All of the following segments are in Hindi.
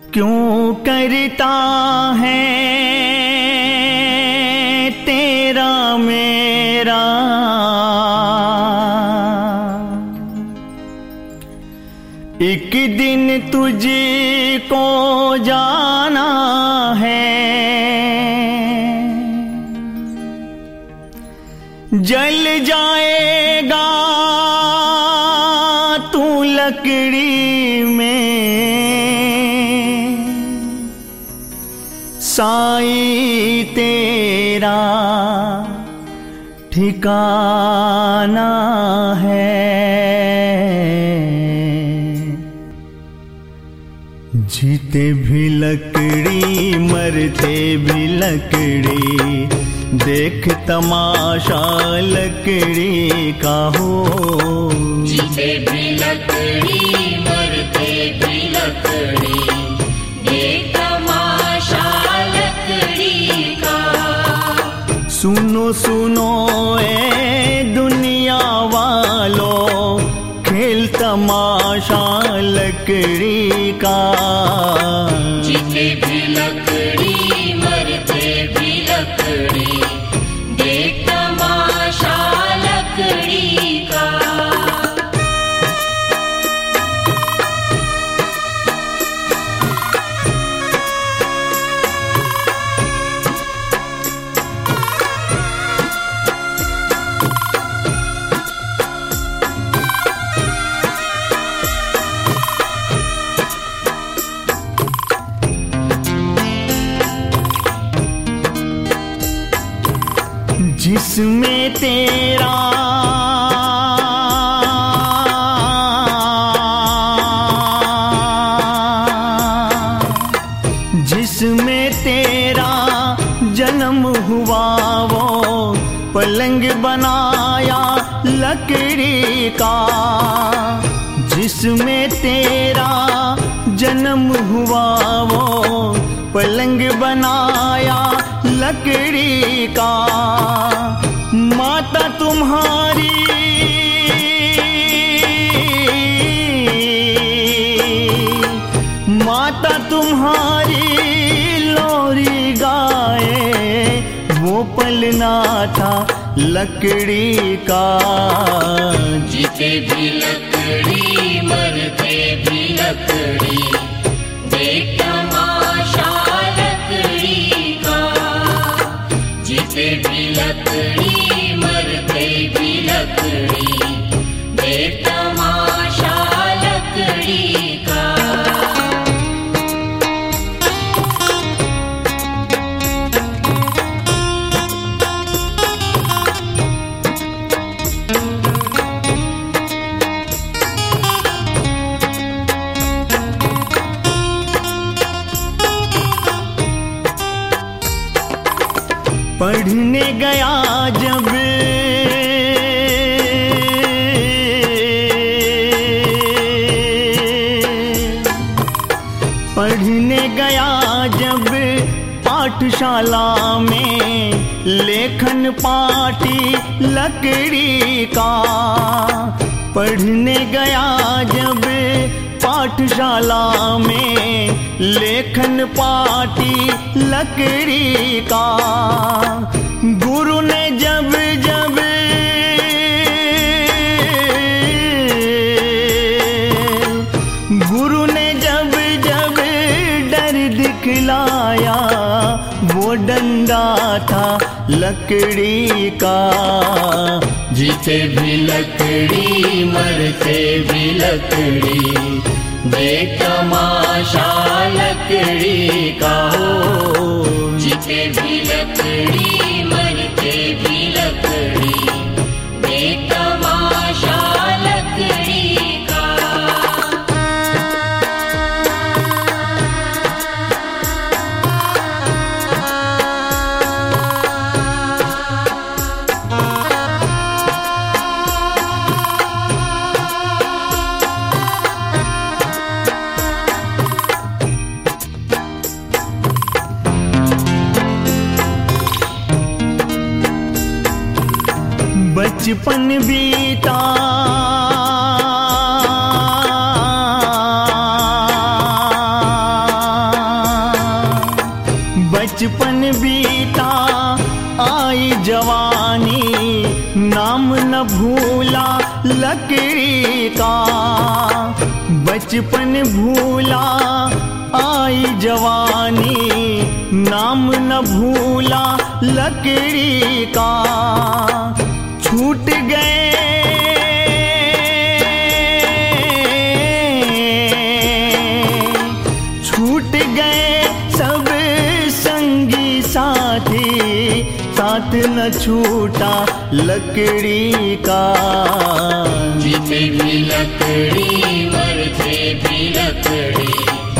क्यों करता है तेरा मेरा एक दिन तुझको जाना है, जल जाएगा तू लकड़ी में, साई तेरा ठिकाना है। जीते भी लकड़ी मरते भी लकड़ी, देख तमाशा लकड़ी का हो। जीते भी लकड़ी मरते भी लकड़ी, देख तमाशा लकड़ी का। सुनो सुनो ए दुनिया वालों, खेल तमाशा लकड़ी का। जीते भी लकड़ी मरते भी लकड़ी, देख तमाशा लकड़ी का। जिसमें तेरा जिसमें तेरा जन्म हुआ वो पलंग बनाया लकड़ी का। जिसमें तेरा जन्म हुआ वो पलंग बनाया लकड़ी का। माता तुम्हारी माता तुम्हारी लोरी गाए, वो पलना था लकड़ी का। जीते भी लकड़ी मरते भी लकड़ी, देख तमाशा लकड़ी का। जीते भी लकड़ी मरते भी लकड़ी, देख तमाशा लकड़ी का। पढ़ने गया जब पढ़ने गया जब पाठशाला में, लेखन पाठी लकड़ी का। पढ़ने गया जब पाठशाला में, लेखन पाठी लकड़ी का। गुरु ने जब जब गुरु ने जब जब डर दिखलाया, वो डंडा था लकड़ी का। जीते भी लकड़ी मरते भी लकड़ी, देख तमाशा लकड़ी का हो। जीते भी लकड़ी मरते भी लकड़ी, देख तमाशा लकड़ी का। बचपन बीता न भूला लकड़ी का, बचपन भूला आई जवानी, नाम न भूला लकड़ी का। छूट गए सब संगी साथी, साथ न छूटा लकड़ी का। जीते भी लकड़ी मरते भी लकड़ी,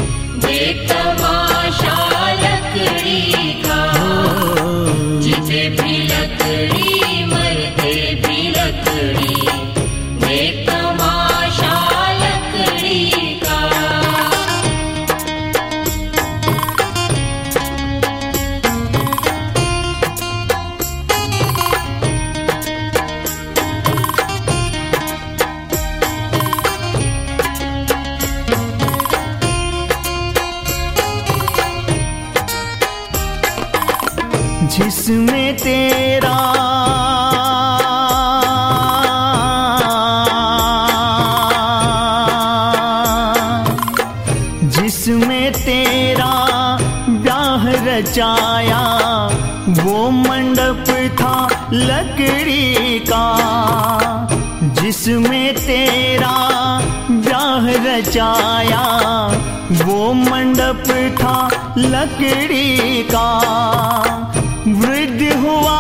बेतमाशा लकड़ी का। जीते भी लकड़ी मरते भी लकड़ी, बेतमाशा लकड़ी का। जिसमें तेरा ब्याह रचाया, वो मंडप था लकड़ी का। जिसमें तेरा ब्याह रचाया, वो मंडप था लकड़ी का। वृद्ध हुआ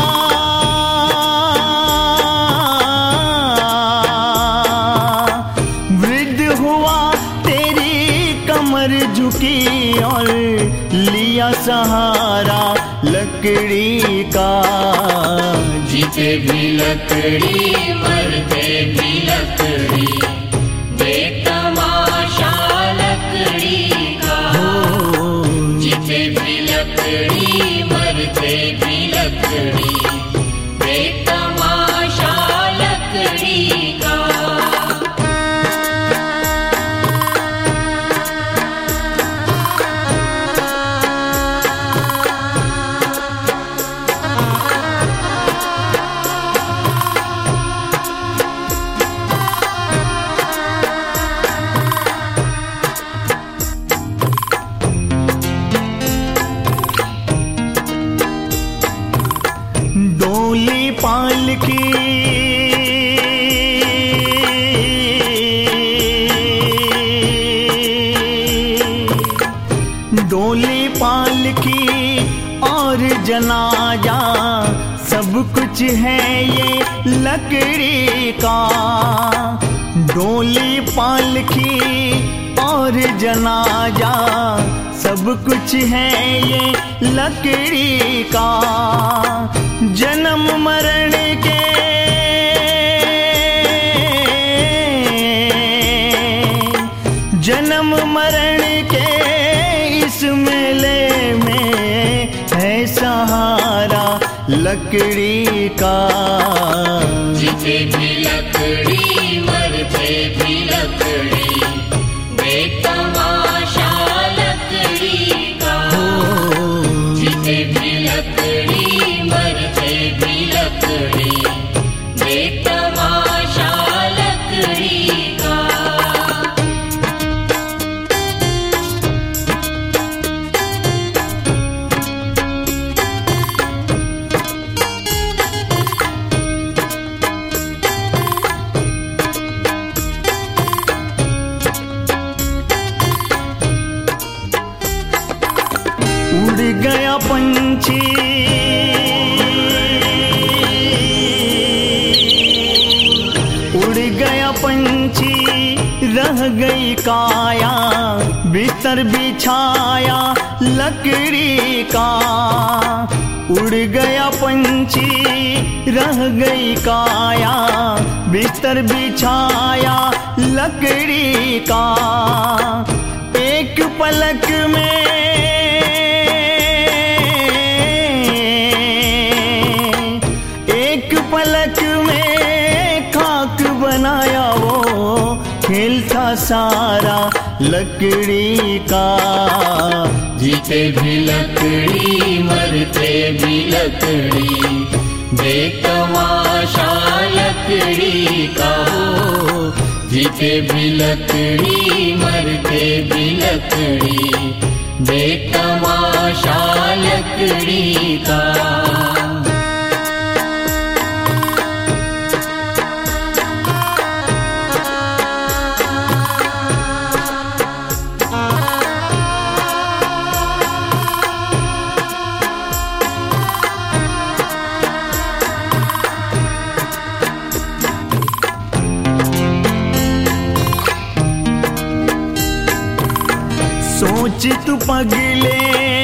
तेरी कमर झुकी, और लिया सहारा लकड़ी का। जीते भी लकड़ी मरते भी लकड़ी, बेतमाशा लकड़ी का। जीते भी लकड़ी मरते भी लकड़ी, बेतमाशा लकड़ी का। डोली पालकी और जनाजा, सब कुछ है ये लकड़ी का। डोली पालकी और जनाजा, सब कुछ है ये लकड़ी का। जन्म मरण के इस मेले में है सहारा लकड़ी का। जीते भी लकड़ी मरते भी लकड़ी, बेतमाशा लकड़ी का। जीते भी लकड़ी मरते भी लकड़ी, बेतमाशा लकड़ी का। उड़ गया पंछी, उड़ गया पंछी, रह गई काया, बिस्तर बिछाया लकड़ी का। उड़ गया पंछी, रह गई काया, बिस्तर बिछाया लकड़ी का। एक पलक में खाक बनाया, वो खेल था सारा लकड़ी का। जीते भी लकड़ी मरते भी लकड़ी, देख तमाशा लकड़ी का हो, जीते भी लकड़ी मरते भी लकड़ी, देख तमाशा लकड़ी का। सोच तू पगले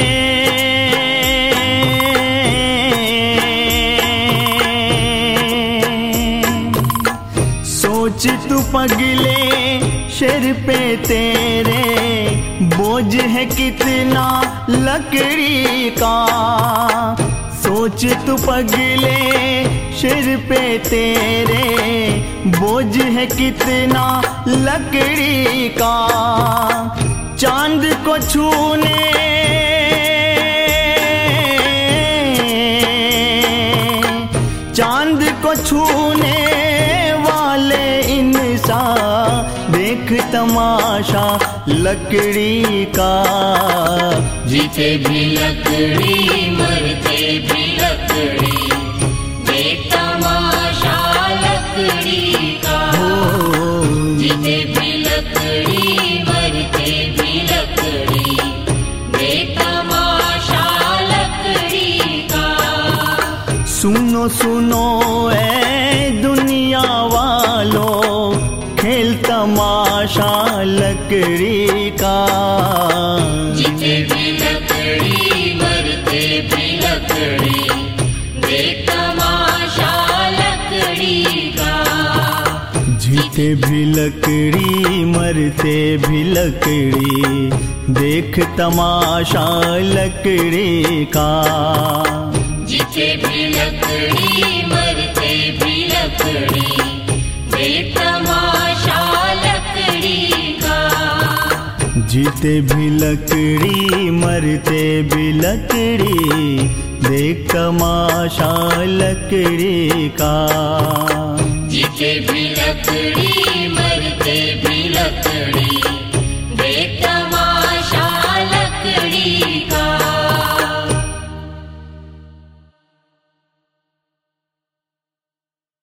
सोच तू पगले सिर पे तेरे बोझ है कितना लकड़ी का। सोच तू पगले सिर पे तेरे बोझ है कितना लकड़ी का। चांद को छूने चांद को छूने वाले इंसान देख तमाशा लकड़ी का। जीते भी लकड़ी मरते भी लकड़ी, देख तमाशा लकड़ी का। जीते भी लकड़ी मरते भी लकड़ी, देख तमाशा लकड़ी का। सुनो सुनो ऐ दुनिया वालों, खेल तमाशा लकड़ी का। जीते भी लकड़ी मरते भी लकड़ी, देख तमाशा लकड़ी का। जीते भी लकड़ी मरते भी लकड़ी, देख तमाशा लकड़ी का। जीते भी लकड़ी मरते भी लकड़ी, देख तमाशा लकड़ी का। जीते भी लकड़ी मरते भी लकड़ी, देख तमाशा लकड़ी का। जीते भी लकड़ी